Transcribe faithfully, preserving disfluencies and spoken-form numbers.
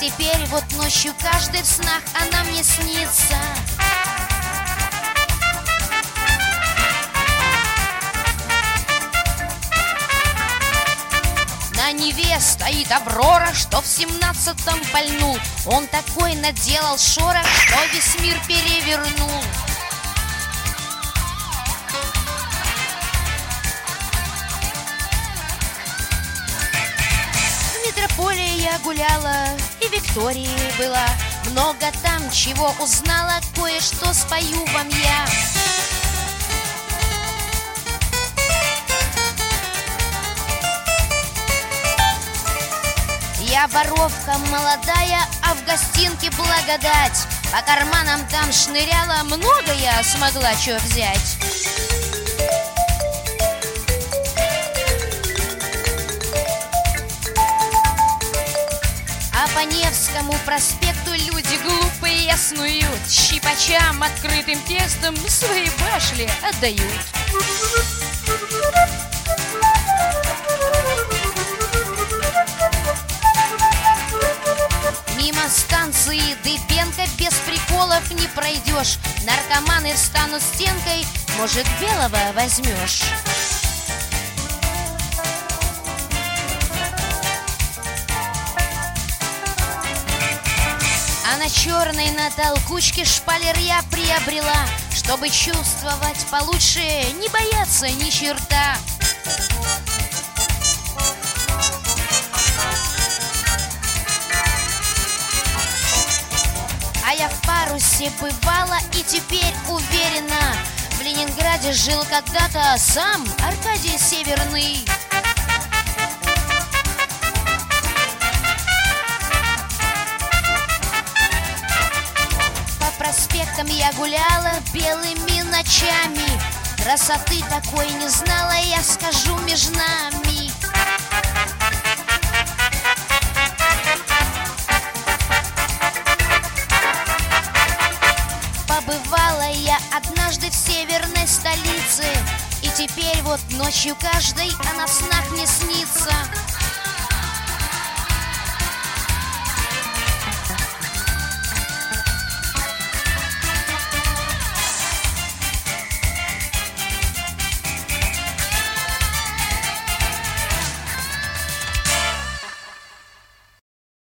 теперь вот ночью каждый в снах она мне снится. На Неве стоит Аврора, что в семнадцатом пальнул. Он такой наделал шорох, что весь мир перевернул. В метрополии я гуляла, и Виктории была. Много там чего узнала, кое-что спою вам я. Я воровка молодая, а в гостинке благодать. По карманам там шныряла, много я смогла чё взять. А по Невскому проспекту люди глупые снуют, щипачам открытым текстом свои башли отдают. Мимо станции Дыбенко без приколов не пройдешь. Наркоманы встанут стенкой, может, белого возьмешь. А на черной на толкучке шпалер я приобрела, чтобы чувствовать получше, не бояться ни черта. А я в парусе бывала и теперь уверена, в Ленинграде жил когда-то сам Аркадий Северный. По проспектам я гуляла белыми ночами. Красоты такой не знала, я скажу, между нами. Побывала я однажды в северной столице, и теперь вот ночью каждой она в снах мне снится.